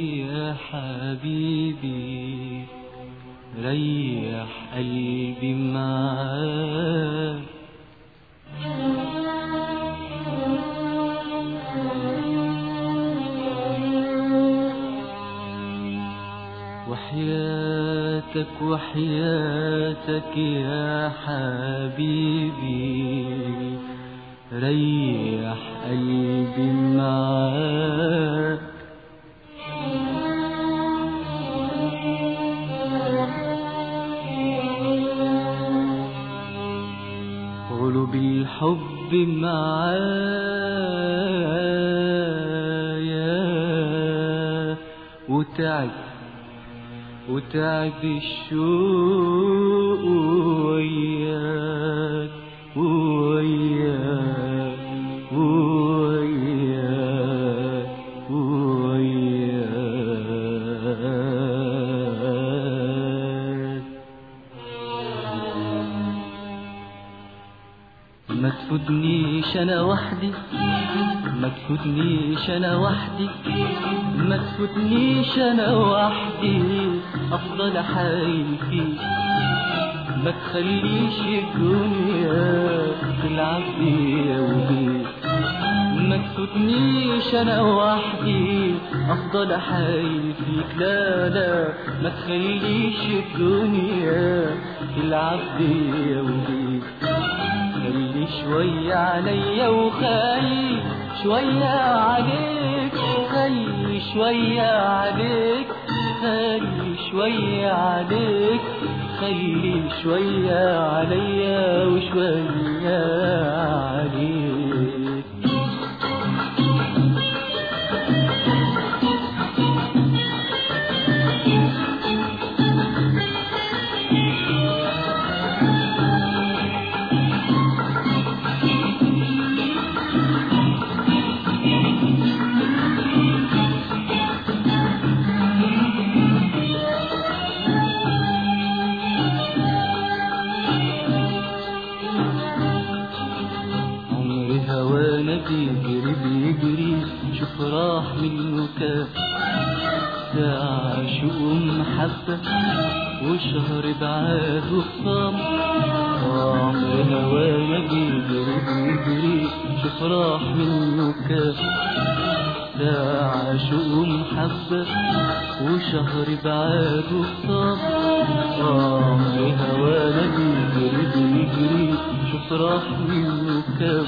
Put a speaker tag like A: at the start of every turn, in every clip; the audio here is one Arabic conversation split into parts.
A: يا حبيبي ريح قلبي معاك. وحياتك وحياتك يا حبيبي ريح قلبي معاك. قلوب الحب معايا وتعب الشوق وياك وياك وياك وياك. ما تفوتنيش انا وحدي، ما تفوتنيش انا وحدي، ما تفوتنيش انا وحدي، افضل حايل فيك. ما تخليش الدنيا تلعب بيا وبيك. ما تفوتنيش انا وحدي، افضل حايل فيك. لا لا ما تخليش الدنيا تلعب بيا وبيك. خلي شوية عليا وخلي شوية عليك، خلي شوية عليك، خلي شوية عليك، خلي شوية عليا وشوية عليك. هوانا بيجري بيجري شوف راح منه كام ساعة شوق محبة وشهر بعاد وخصام. عمر هوانا بيجري بيجري شوف راح منه كام ساعة شوق محبة وشهر بعاد وخصام. عمر هوانا بيجري بيجري شوف راح منه كام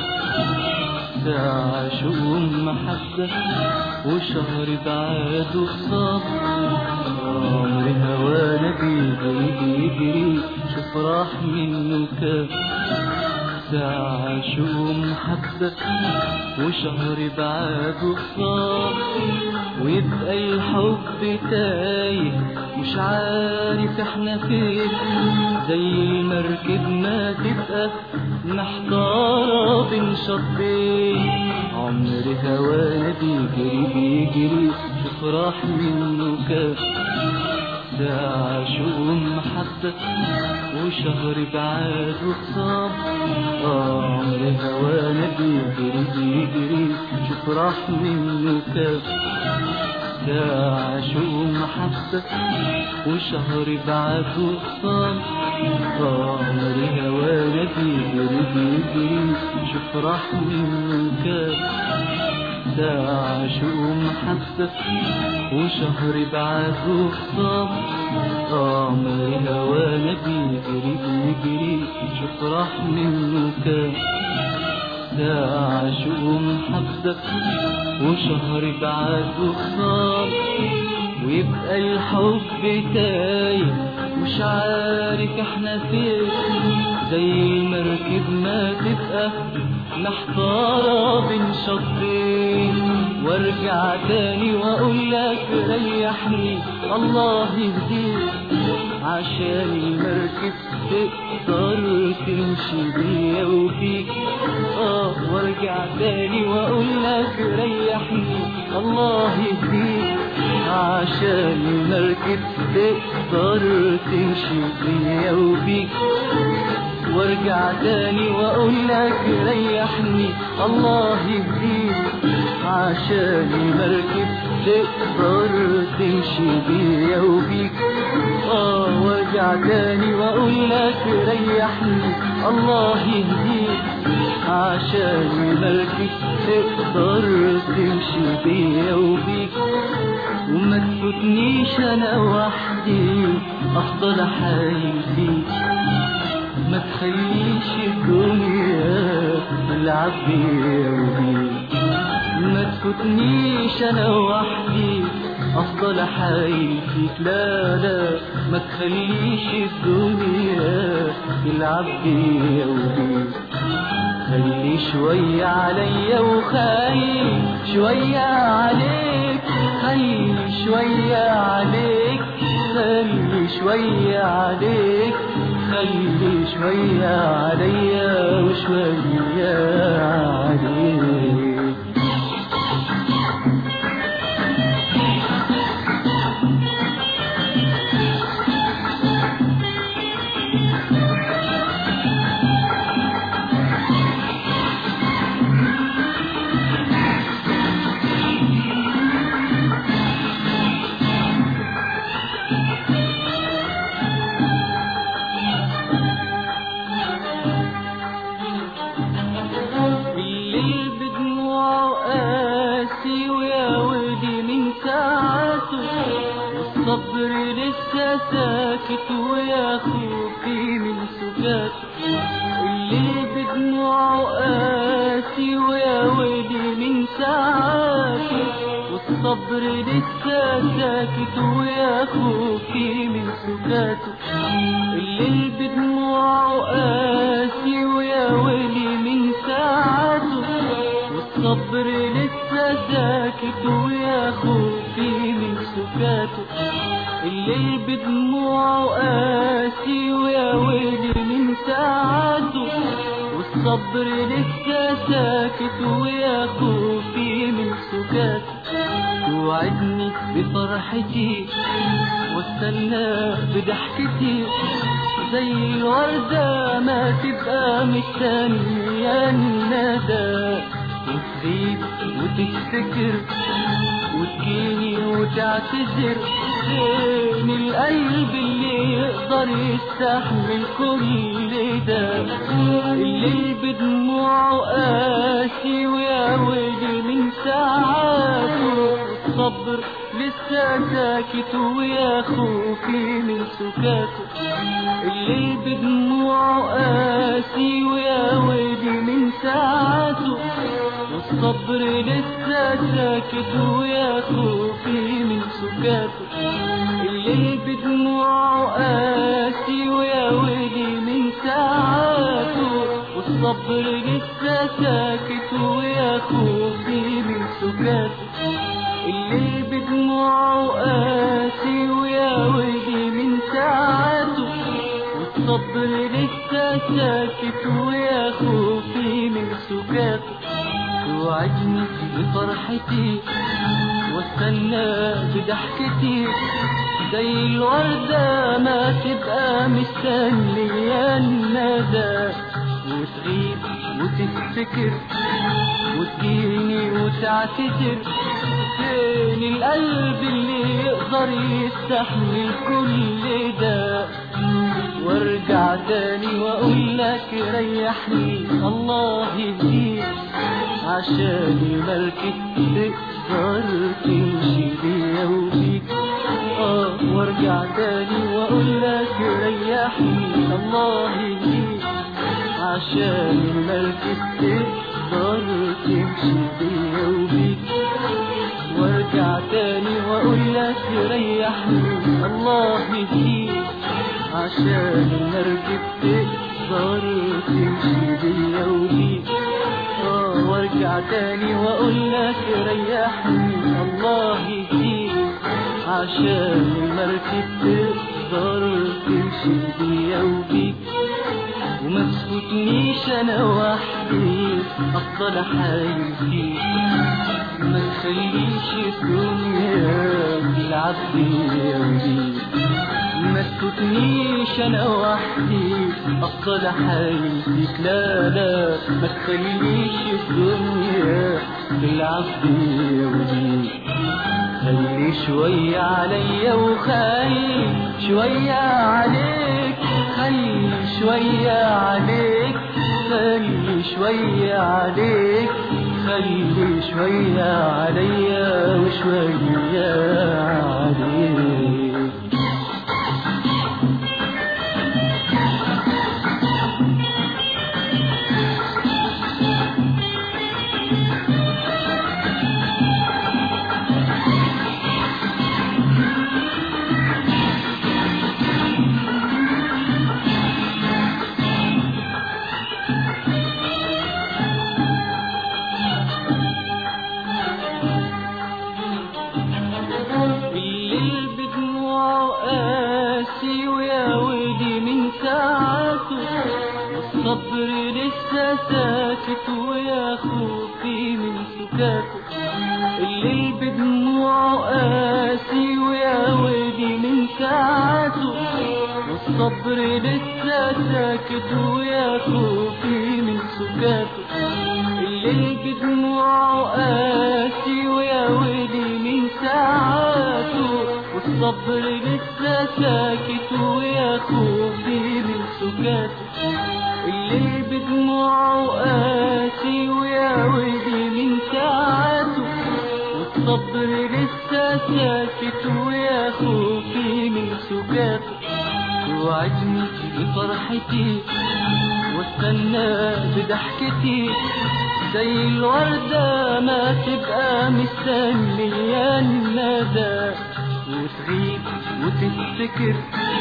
A: ساعة شوق محبة وشهر بعاد وخصام. عمر هوانا بيجري بيجري شوف راح منه كام ساعة شوق محبة وشهر بعاد وخصام. ويبقى الحب تايه مش عارف احنا فين، زي المركب ما تبقى محتارة بين شطين. عمر هوانا بيجري بيجري شوف راح منه كام ساعة شوق محبة وشهر بعاد وخصام. عمر هوانا بيجري بيجري شوف راح منه كام ساعة شوق محبة وشهر بعاد وخصام. عمر هوانا بيجري بيجري شوف راح منه كام ساعة شوق محبة وشهر بعاد وخصام. عمر هوانا بيجري بيجري شوف راح منه كام ساعة شوق محبة وشهر بعاد وخصام. ويبقى الحب تايه مش عارف احنا فين، زي المركب ما تبقى محتارة بين شطين. وارجع تاني واقول لك ريحني الله يهديك، عشان المركب تقدر تمشي بيا وفيك. وارجع تاني واقول لك ريحني الله يهديك، عشان المركب تقدر تمشي بيا وفيك. وارجع تاني واقول لك ريحني الله يهديك، عشان المركب تقدر تمشي بيا وبيك. وارجع تاني واقول لك ريحني الله يهديك، عشان ملكك تقدر تمشي بيا وبيك. وما تفوتنيش انا وحدي افضل احايل فيك، ما تخليش الدنيا تلعب بيا وبيك. ما تفوتنيش انا وحدي افضل احايل فيك، لا لا ما تخليش الدنيا تلعب بيا وبيك. خلي شوية عليا وخلي شوية عليك، خلي شوية عليك، خلي شوية عليك، خلي شوية عليا وشوية عليك. الصبر لسه ساكت ويا خوفي من سكاته، اللي بدموعه قاسي ويا ويلي من ساعاته. والصبر لسه ساكت ويا خوفي من سكاته، اللي بدموعه قاسي ويا ويلي من ساعاته. والصبر لسه ساكت ويا خوفي من سكاته، الليل بدموعه قاسي ويا ويلي من ساعاته. والصبر لسه ساكت ويا خوفي من سكاته. توعدني بفرحتي واستنى بضحكتي، زي الوردة ما تبقى مستنية الندى. وتغيب وتفتكر وتجيني وتعتذر، فين القلب اللي يقدر يستحمل كل ده؟ الليل بدموعه قاسي ويا ويلي من ساعاته. الصبر لسه ساكت ويا خوفي من سكاته، الليل بدموعه قاسي ويا ويلي من ساعاته. والصبر لسه ساكت ويا خوفي من سكاته، الليل بدموعه قاسي ويا ويلي من ساعاته. والصبر لسه ساكت ويا خوفي من سكاته، الليل بدموعه قاسي ويا ويلي من ساعاته. والصبر لسه ساكت ويا خوفي من سكاته. توعدني بفرحتي واستنى بضحكتي، زي الوردة ما تبقى مستنية الندى. وتغيب وتفتكر وتجيني وتعتذر، فين القلب اللي يقدر يستحمل كل ده؟ وارجع تاني واقول لك ريحني الله يهديك، عشان ملكك تقدر تمشي بيا وبيك. وارجع تاني واقول لك ريحني الله يهديك، عشان ملكك تقدر تمشي بيا وبيك. وارجع تاني واقول لك ريحني الله يهديك، عشان المركب تقدر تمشي بيا وبيك. وارجع تاني واقول لك ريحني الله يهديك، عشان المركب تقدر تمشي بيا وبيك. وما تفوتنيش انا وحدي افضل احايل فيك، ما تخليش الدنيا تلعب بيا وبيك. ما تفوتنيش انا وحدي افضل احايل فيك، لا لا ما تخليش الدنيا تلعب بيا وبيك. خلي شوية عليا وخلي شوية عليك، خلي شوية عليك، خلي شوية عليك، خلي شوية عليا وشوية عليك. الليل بدموعه قاسي ويا ويلي من ساعته، والصبر لسه ساكت ويا خوفي من سكاته. الليل بدموعه قاسي ويا ويلي من ساعته، والصبر لسه ساكت ويا خوفي من سكاته. الليل بدموعه قاسي ويا ويلي من ساعته، والصبر لسه ساكت ويا خوفي من سكاته. الليل بدموعه قاسي ويا ويلي من ساعته، والصبر لسه ساكت ويا خوفي من سكاته. توعدني بفرحتي واستنى بضحكتي، زي الوردة ما تبقى مستنية الندى، وتغيب وتفتكر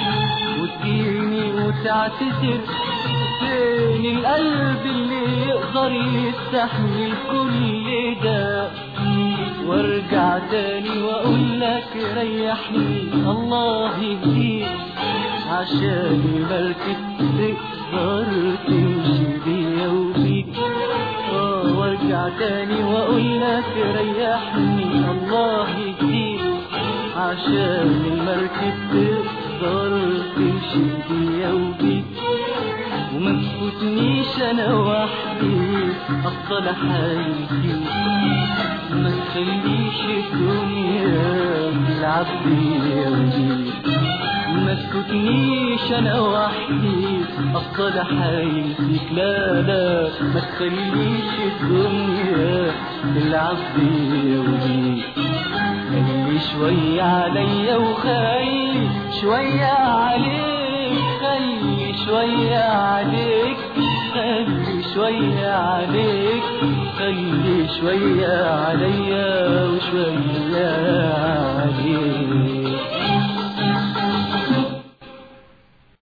A: وتجيني وتعتذر. فين القلب اللي يقدر يستحمل كل ده؟ وارجع تاني واقول لك ريحني الله يهديك، عشان المركب تقدر تمشي بيا وبيك. وارجع تاني واقول لك ريحني الله يهديك، عشان المركب تقدر تمشي بيا وبيك. وما تفوتنيش انا وحدي افضل احايل فيك، ما تخليش الدنيا تلعب بيا وبيك. ما تفوتنيش انا وحدي افضل احايل فيك، لا لا ما تخليش الدنيا تلعب بيا وبيك. خلي شوية عليا وخلي شوية عليك، خلي شوية عليك، خلي شوية عليك، خلي شوية عليا وشوية عليك.